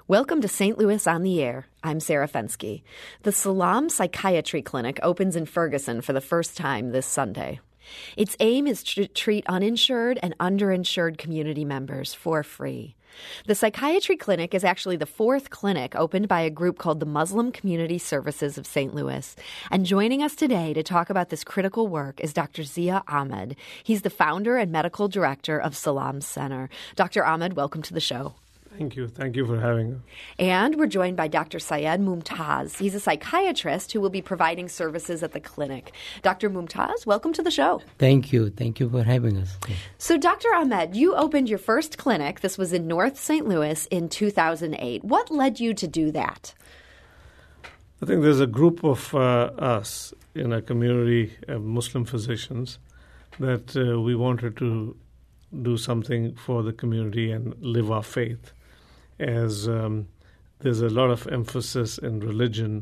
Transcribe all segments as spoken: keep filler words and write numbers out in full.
Welcome to Saint Louis on the Air. I'm Sarah Fensky. The Salam Psychiatry Clinic opens in Ferguson for the first time this Sunday. Its aim is to treat uninsured and underinsured community members for free. The psychiatry clinic is actually the fourth clinic opened by a group called the Muslim Community Services of Saint Louis. And joining us today to talk about this critical work is Doctor Zia Ahmed. He's the founder and medical director of Salam Center. Doctor Ahmed, welcome to the show. Thank you. Thank you for having us. And we're joined by Doctor Syed Mumtaz. He's a psychiatrist who will be providing services at the clinic. Doctor Mumtaz, welcome to the show. Thank you. Thank you for having us. So, Doctor Ahmed, you opened your first clinic. This was in North Saint Louis in two thousand eight. What led you to do that? I think there's a group of uh, us in a community of Muslim physicians that uh, we wanted to do something for the community and live our faith. As um, there's a lot of emphasis in religion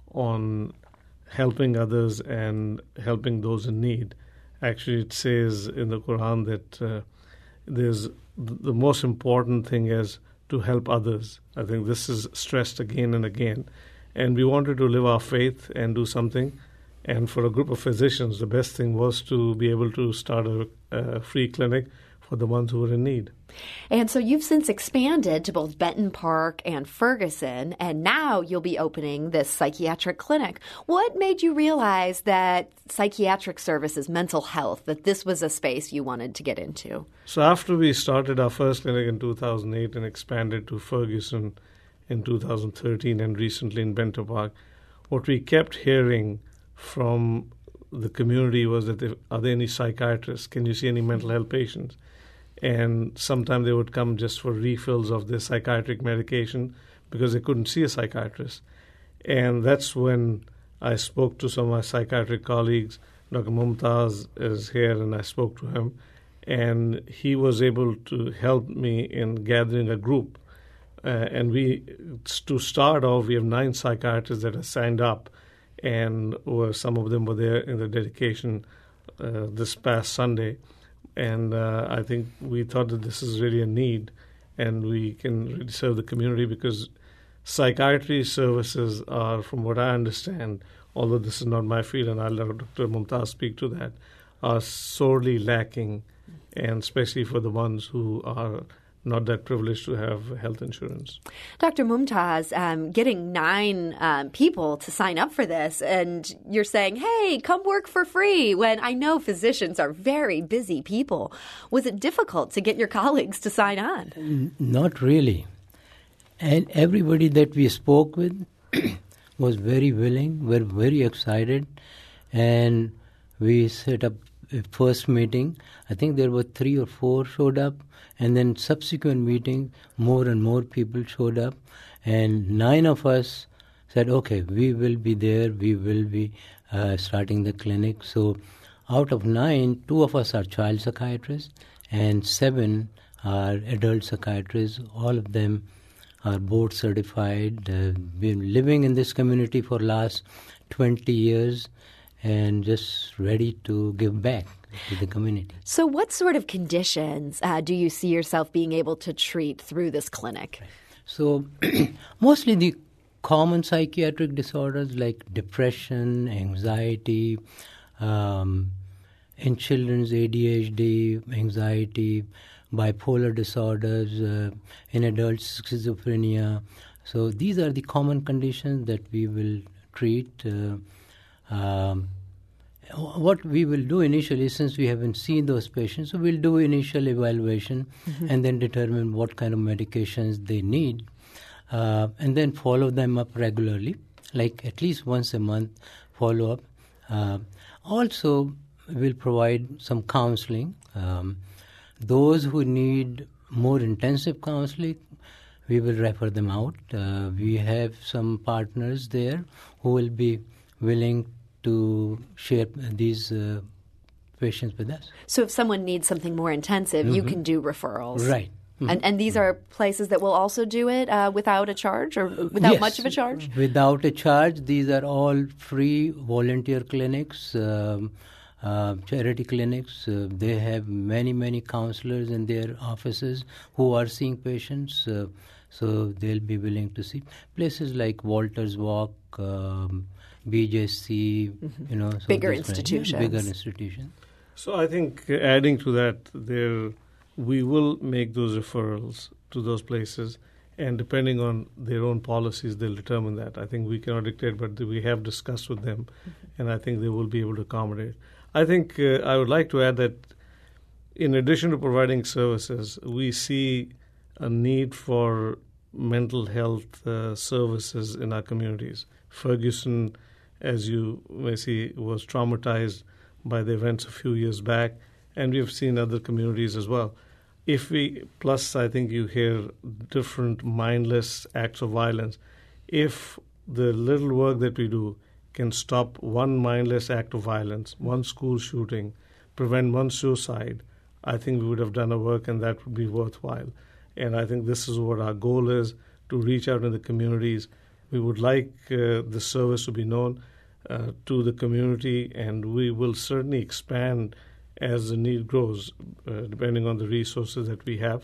on helping others and helping those in need. Actually, it says in the Quran that uh, there's the most important thing is to help others. I think this is stressed again and again. And we wanted to live our faith and do something. And for a group of physicians, the best thing was to be able to start a, a free clinic for the ones who were in need. And so you've since expanded to both Benton Park and Ferguson, and now you'll be opening this psychiatric clinic. What made you realize that psychiatric services, mental health, that this was a space you wanted to get into? So after we started our first clinic in two thousand eight and expanded to Ferguson in two thousand thirteen and recently in Benton Park, what we kept hearing from the community was that, there, are there any psychiatrists? Can you see any mental health patients? And sometimes they would come just for refills of their psychiatric medication because they couldn't see a psychiatrist. And that's when I spoke to some of my psychiatric colleagues. Doctor Mumtaz is here, and I spoke to him. And he was able to help me in gathering a group. Uh, and we, to start off, we have nine psychiatrists that are signed up. And or some of them were there in the dedication uh, this past Sunday. And uh, I think we thought that this is really a need, and we can really serve the community because psychiatry services are, from what I understand, although this is not my field, and I'll let Doctor Mumtaz speak to that, are sorely lacking, and especially for the ones who are not that privileged to have health insurance. Doctor Mumtaz, um, getting nine um, people to sign up for this, and you're saying, hey, come work for free, when I know physicians are very busy people. Was it difficult to get your colleagues to sign on? N- not really. And everybody that we spoke with was very willing, were very excited, and we set up a first meeting. I think there were three or four showed up, and then subsequent meetings, more and more people showed up, and nine of us said, okay, we will be there, we will be uh, starting the clinic. So out of nine, two of us are child psychiatrists, and seven are adult psychiatrists. All of them are board certified, uh, been living in this community for last twenty years, and just ready to give back to the community. So what sort of conditions uh, do you see yourself being able to treat through this clinic? So mostly the common psychiatric disorders like depression, anxiety, um, in children's A D H D, anxiety, bipolar disorders, uh, in adults schizophrenia. So these are the common conditions that we will treat. Uh, um, What we will do initially, since we haven't seen those patients, so we'll do initial evaluation mm-hmm. and then determine what kind of medications they need, uh, and then follow them up regularly, like at least once a month follow-up. Uh, also, we'll provide some counseling. Um, those who need more intensive counseling, we will refer them out. Uh, we have some partners there who will be willing to share these uh, patients with us. So if someone needs something more intensive, mm-hmm. you can do referrals. Right. Mm-hmm. And, and these are places that will also do it uh, without a charge or without yes, much of a charge? Without a charge. These are all free volunteer clinics, um, uh, charity clinics. Uh, they have many, many counselors in their offices who are seeing patients. Uh, So they'll be willing to see places like Walters Walk, um, B J C, mm-hmm. you know, so bigger institutions. Yeah, bigger institutions. So I think uh, adding to that, there we will make those referrals to those places, and depending on their own policies, they'll determine that. I think we cannot dictate, but we have discussed with them, mm-hmm. and I think they will be able to accommodate. I think uh, I would like to add that in addition to providing services, we see a need for mental health uh, services in our communities. Ferguson, as you may see, was traumatized by the events a few years back, and we've seen other communities as well. If we, plus I think you hear different mindless acts of violence. If the little work that we do can stop one mindless act of violence, one school shooting, prevent one suicide, I think we would have done our work, and that would be worthwhile. And I think this is what our goal is, to reach out in the communities. We would like uh, the service to be known uh, to the community, and we will certainly expand as the need grows, uh, depending on the resources that we have.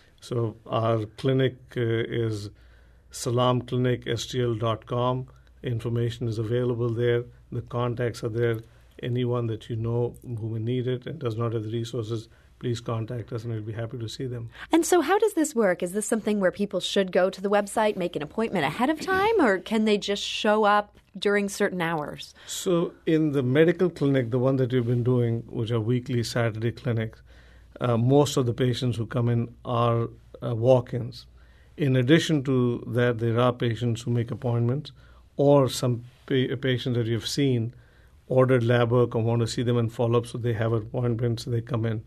So our clinic uh, is salam clinic s t l dot com. Information is available there. The contacts are there. Anyone that you know who may need it and does not have the resources, please contact us, and we'll be happy to see them. And so how does this work? Is this something where people should go to the website, make an appointment ahead of time, or can they just show up during certain hours? So in the medical clinic, the one that we've been doing, which are weekly Saturday clinics, uh, most of the patients who come in are uh, walk-ins. In addition to that, there are patients who make appointments, or some pa- patients that you've seen ordered lab work or want to see them and follow up, so they have appointments, so they come in.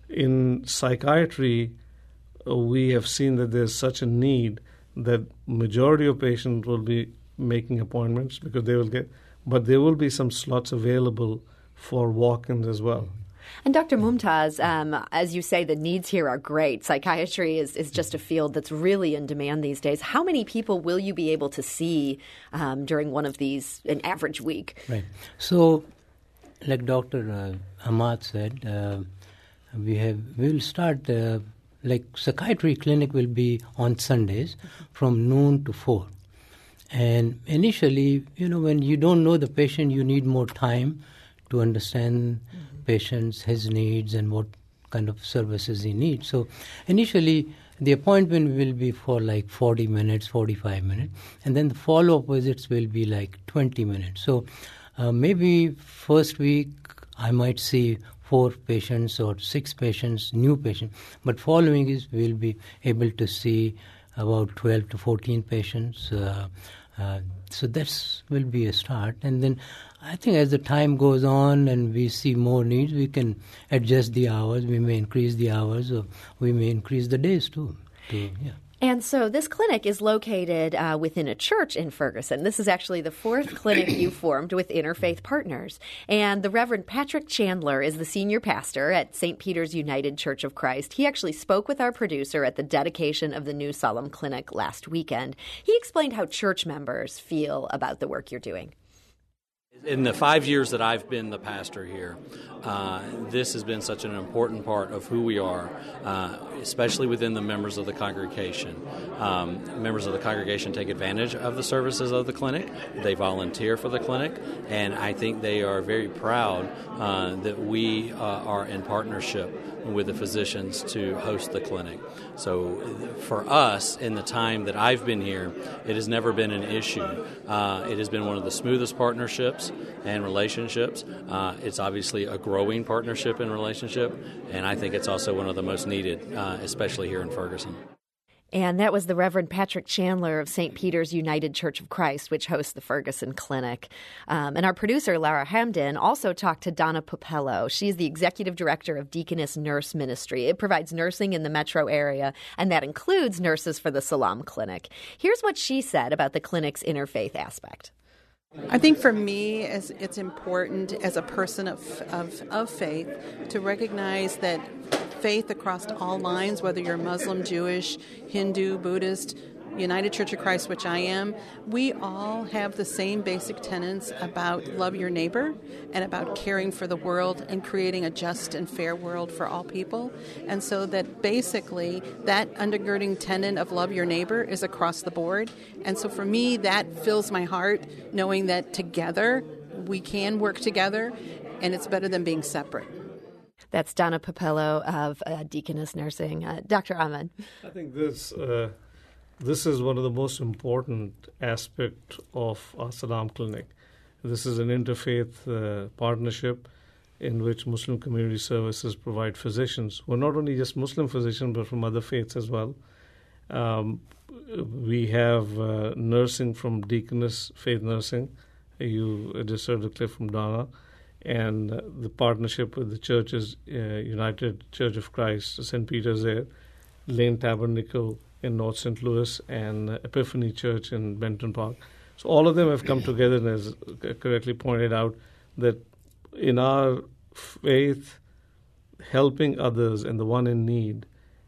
In psychiatry, uh, we have seen that there's such a need that majority of patients will be making appointments because they will get, but there will be some slots available for walk-ins as well. And Doctor Mumtaz, um, as you say, the needs here are great. Psychiatry is, is just a field that's really in demand these days. How many people will you be able to see um, during one of these, an average week? Right. So, like Doctor Uh, Ahmad said, uh, we have we'll start uh, like psychiatry clinic will be on Sundays from noon to four. And initially, you know, when you don't know the patient, you need more time to understand mm-hmm. patients, his needs, and what kind of services he needs. So initially, the appointment will be for like forty minutes, forty-five minutes, and then the follow-up visits will be like twenty minutes. So uh, maybe first week I might see four patients or six patients, new patients, but following is we'll be able to see about twelve to fourteen patients. Uh, uh, so that will be a start. And then I think as the time goes on and we see more needs, we can adjust the hours. We may increase the hours, or we may increase the days too. To, yeah. And so this clinic is located uh, within a church in Ferguson. This is actually the fourth clinic you formed with Interfaith Partners. And the Reverend Patrick Chandler is the senior pastor at Saint Peter's United Church of Christ. He actually spoke with our producer at the dedication of the new Salam Clinic last weekend. He explained how church members feel about the work you're doing. In the five years that I've been the pastor here, uh, this has been such an important part of who we are, uh, especially within the members of the congregation. Um, members of the congregation take advantage of the services of the clinic. They volunteer for the clinic, and I think they are very proud uh, that we uh, are in partnership with the physicians to host the clinic. So for us, in the time that I've been here, it has never been an issue. Uh, it has been one of the smoothest partnerships and relationships. Uh, it's obviously a growing partnership and relationship, and I think it's also one of the most needed, uh, especially here in Ferguson. And that was the Reverend Patrick Chandler of Saint Peter's United Church of Christ, which hosts the Ferguson Clinic. Um, and our producer, Lara Hamden, also talked to Donna Popello. She's the executive director of Deaconess Nurse Ministry. It provides nursing in the metro area, and that includes nurses for the Salam Clinic. Here's what she said about the clinic's interfaith aspect. I think for me, as it's important as a person of, of of faith to recognize that faith across all lines, whether you're Muslim, Jewish, Hindu, Buddhist, United Church of Christ, which I am, we all have the same basic tenets about love your neighbor and about caring for the world and creating a just and fair world for all people. And so that basically that undergirding tenet of love your neighbor is across the board. And so for me, that fills my heart, knowing that together we can work together, and it's better than being separate. That's Donna Popello of uh, Deaconess Nursing. Uh, Doctor Ahmed. I think this uh, this is one of the most important aspects of our Salam Clinic. This is an interfaith uh, partnership in which Muslim Community Services provide physicians who are not only just Muslim physicians but from other faiths as well. Um, we have uh, nursing from Deaconess Faith Nursing. You just heard the clip from Donna. And uh, the partnership with the churches, uh, United Church of Christ, Saint Peter's there, Lane Tabernacle in North Saint Louis, and uh, Epiphany Church in Benton Park. So all of them have come together, and as correctly pointed out, that in our faith, helping others and the one in need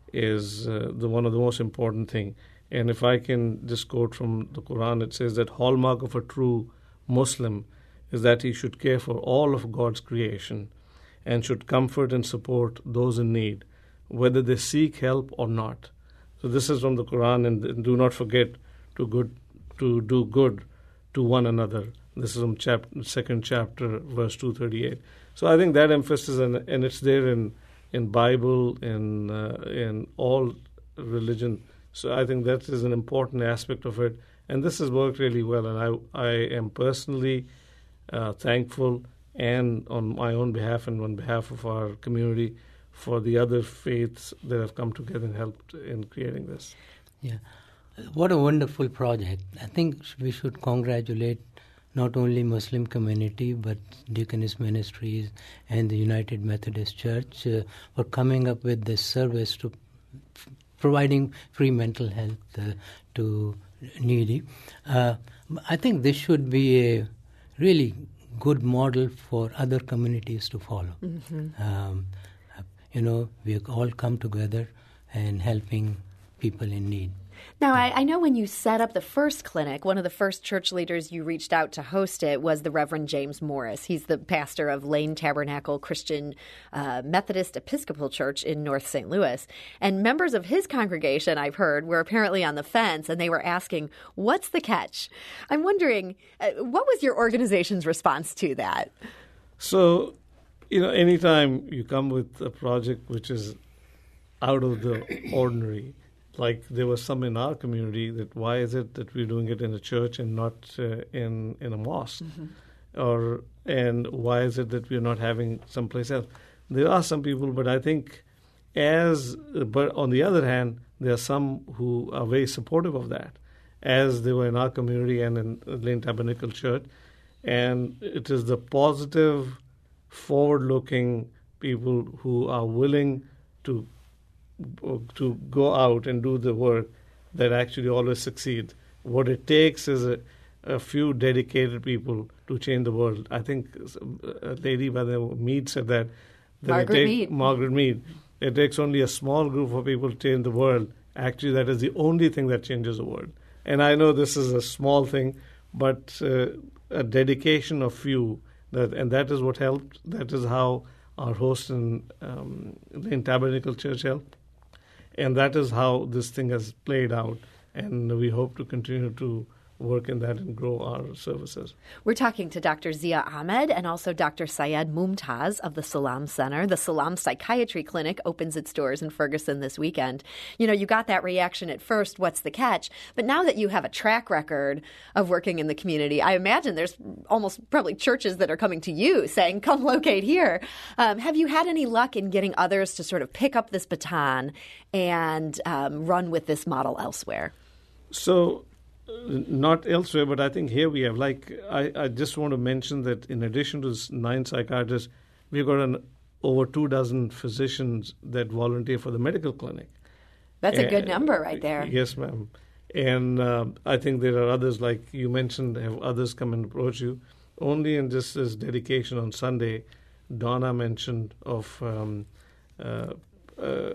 is uh, the one of the most important thing. And if I can just quote from the Quran, it says that hallmark of a true Muslim is that he should care for all of God's creation and should comfort and support those in need, whether they seek help or not. So this is from the Quran, and do not forget to good to do good to one another. This is from chapter, second chapter, verse two thirty-eight. So I think that emphasis, and, and it's there in in Bible, in uh, in all religion. So I think that is an important aspect of it, and this has worked really well. And I I am personally Uh, thankful, and on my own behalf and on behalf of our community, for the other faiths that have come together and helped in creating this. Yeah, what a wonderful project. I think we should congratulate not only Muslim community but Deaconess Ministries and the United Methodist Church uh, for coming up with this service to f- providing free mental health uh, to needy. Uh, I think this should be a really good model for other communities to follow. Mm-hmm. Um, you know, we all come together and helping people in need. Now, I, I know when you set up the first clinic, one of the first church leaders you reached out to host it was the Reverend James Morris. He's the pastor of Lane Tabernacle Christian uh, Methodist Episcopal Church in North Saint Louis. And members of his congregation, I've heard, were apparently on the fence, and they were asking, what's the catch? I'm wondering, uh, what was your organization's response to that? So, you know, anytime you come with a project which is out of the ordinary, like there was some in our community, that why is it that we're doing it in a church and not uh, in in a mosque, mm-hmm. or and why is it that we're not having someplace else? There are some people, but I think as but on the other hand, there are some who are very supportive of that, as they were in our community and in Lane Tabernacle Church, and it is the positive, forward-looking people who are willing to. to go out and do the work that actually always succeed. What it takes is a, a few dedicated people to change the world. I think a lady by the name of Mead said that. that Margaret it take, Mead. Margaret Mead. It takes only a small group of people to change the world. Actually, that is the only thing that changes the world. And I know this is a small thing, but uh, a dedication of few, that, and that is what helped. That is how our host in um, Lane Tabernacle Church helped. And that is how this thing has played out. And we hope to continue to work in that and grow our services. We're talking to Doctor Zia Ahmed and also Doctor Syed Mumtaz of the Salam Center. The Salam Psychiatry Clinic opens its doors in Ferguson this weekend. You know, you got that reaction at first, what's the catch? But now that you have a track record of working in the community, I imagine there's almost probably churches that are coming to you saying, come locate here. Um, have you had any luck in getting others to sort of pick up this baton and um, run with this model elsewhere? So, not elsewhere, but I think here we have, like, I, I just want to mention that in addition to nine psychiatrists, we've got an, over two dozen physicians that volunteer for the medical clinic. That's a good uh, number right there. Yes, ma'am. And uh, I think there are others, like you mentioned, have others come and approach you. Only in just this dedication on Sunday, Donna mentioned of um, uh, uh,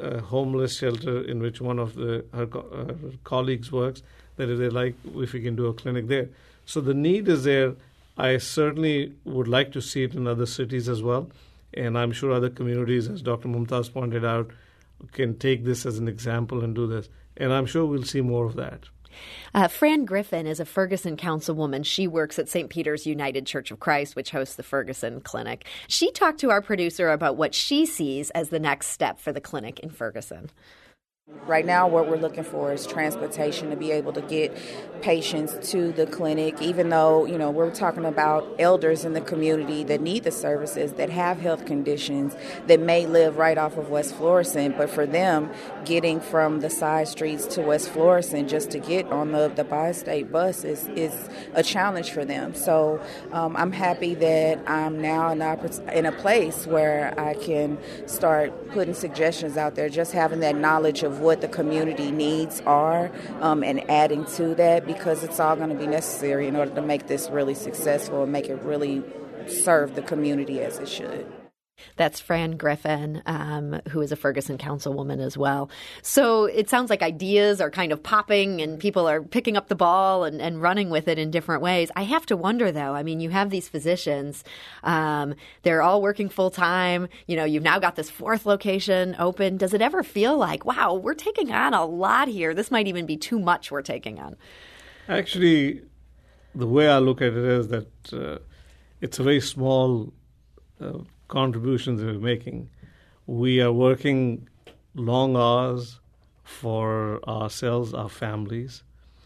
a homeless shelter in which one of the her, co- her colleagues works, that if they like, if we can do a clinic there. So the need is there. I certainly would like to see it in other cities as well. And I'm sure other communities, as Doctor Mumtaz pointed out, can take this as an example and do this. And I'm sure we'll see more of that. Uh, Fran Griffin is a Ferguson councilwoman. She works at Saint Peter's United Church of Christ, which hosts the Ferguson Clinic. She talked to our producer about what she sees as the next step for the clinic in Ferguson. Right now, what we're looking for is transportation to be able to get patients to the clinic, even though, you know, we're talking about elders in the community that need the services, that have health conditions, that may live right off of West Florissant. But for them, getting from the side streets to West Florissant just to get on the, the bi-state bus is, is a challenge for them. So um, I'm happy that I'm now in, oppor- in a place where I can start putting suggestions out there, just having that knowledge of what the community needs are um, and adding to that, because it's all going to be necessary in order to make this really successful and make it really serve the community as it should. That's Fran Griffin, um, who is a Ferguson councilwoman as well. So it sounds like ideas are kind of popping and people are picking up the ball and, and running with it in different ways. I have to wonder, though, I mean, you have these physicians. Um, they're all working full time. You know, you've now got this fourth location open. Does it ever feel like, wow, we're taking on a lot here? This might even be too much we're taking on. Actually, the way I look at it is that uh, it's a very small uh, contributions we're making. We are working long hours for ourselves, our families.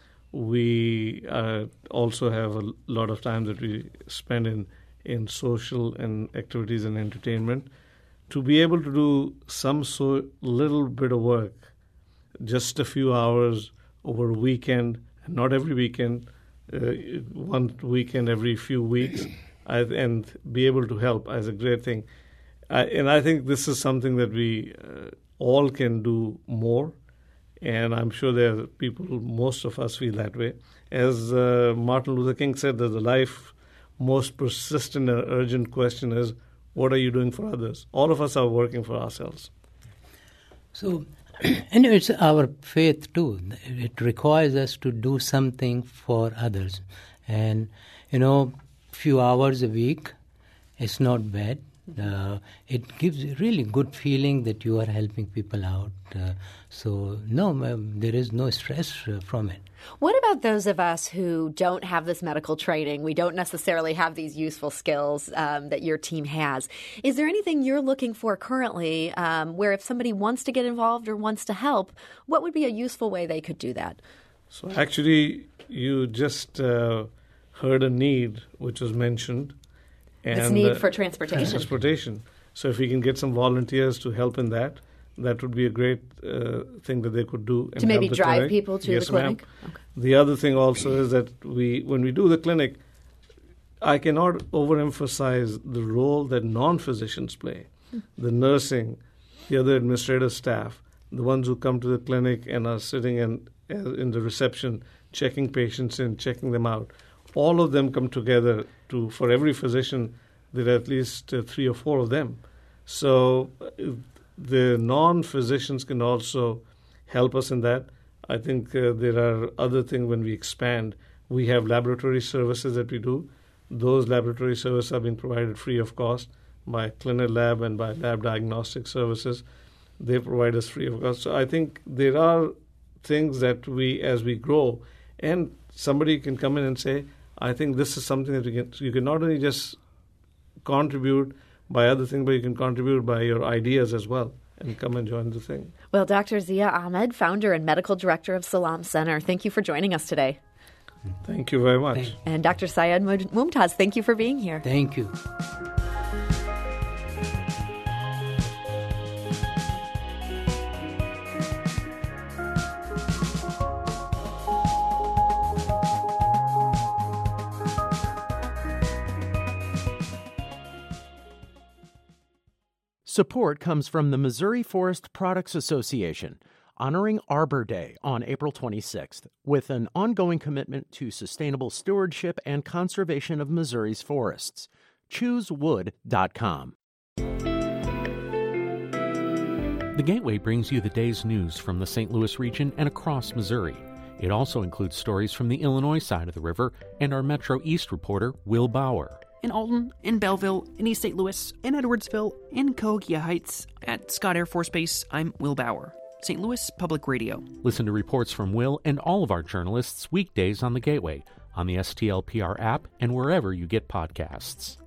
We uh, also have a lot of time that we spend in, in social and activities and entertainment. To be able to do some so little bit of work, just a few hours over a weekend, not every weekend, uh, one weekend every few weeks, I, and be able to help is a great thing. I, and I think this is something that we uh, all can do more. And I'm sure there are people, most of us feel that way. As uh, Martin Luther King said, that the life most persistent and urgent question is, what are you doing for others? All of us are working for ourselves. So, and it's our faith too. It requires us to do something for others. And, you know, few hours a week, it's not bad. Uh, it gives a really good feeling that you are helping people out. Uh, so, no, um, there is no stress uh, from it. What about those of us who don't have this medical training? We don't necessarily have these useful skills um, that your team has. Is there anything you're looking for currently um, where if somebody wants to get involved or wants to help, what would be a useful way they could do that? So actually, you just uh, heard a need which was mentioned. And, this need uh, for transportation. Transportation. So if we can get some volunteers to help in that, that would be a great uh, thing that they could do. And to maybe help the drive clinic. people to yes, the clinic? Okay. The other thing also is that we, when we do the clinic, I cannot overemphasize the role that non-physicians play. Hmm. The nursing, the other administrative staff, the ones who come to the clinic and are sitting in, in the reception, checking patients in, checking them out. All of them come together to, for every physician, there are at least uh, three or four of them. So uh, the non-physicians can also help us in that. I think uh, there are other things when we expand. We have laboratory services that we do. Those laboratory services are being provided free of cost by Clinic Lab and by Lab Diagnostic Services. They provide us free of cost. So I think there are things that we, as we grow, and somebody can come in and say, I think this is something that you can, you can not only just contribute by other things, but you can contribute by your ideas as well and come and join the thing. Well, Doctor Zia Ahmed, founder and medical director of Salam Center, thank you for joining us today. Thank you very much. And Doctor Syed Mumtaz, thank you for being here. Thank you. Support comes from the Missouri Forest Products Association, honoring Arbor Day on April twenty-sixth, with an ongoing commitment to sustainable stewardship and conservation of Missouri's forests. choose wood dot com. The Gateway brings you the day's news from the Saint Louis region and across Missouri. It also includes stories from the Illinois side of the river and our Metro East reporter, Will Bauer. In Alton, in Belleville, in East Saint Louis, in Edwardsville, in Cahokia Heights, at Scott Air Force Base, I'm Will Bauer. Saint Louis Public Radio. Listen to reports from Will and all of our journalists weekdays on The Gateway, on the S T L P R app, and wherever you get podcasts.